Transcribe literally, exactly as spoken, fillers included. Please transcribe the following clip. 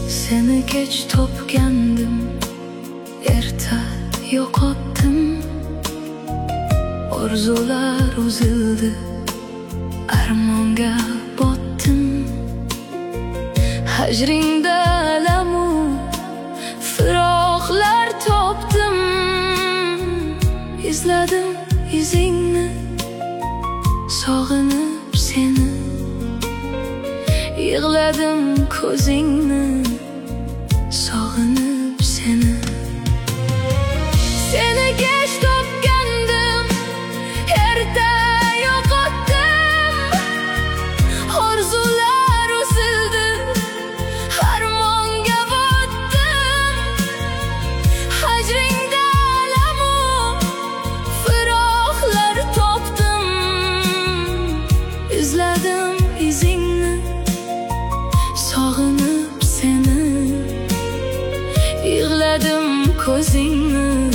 Seni kech topgandim, erta yo'qotdim. Orzular uzildi, armonga botdim. Hajringda alamu firoqlar topdim. Izladim izingni, sog'inib seni. Yig'ladim ko'zingni, sog'inib seni. Seni kech topgandim, erta yo'qotdim. Orzular uzildi, armonga botdim. Hajringda alamu firoqlar topdim. Izladim izingni, sog'inib seni. Yig'ladim ko'zingni,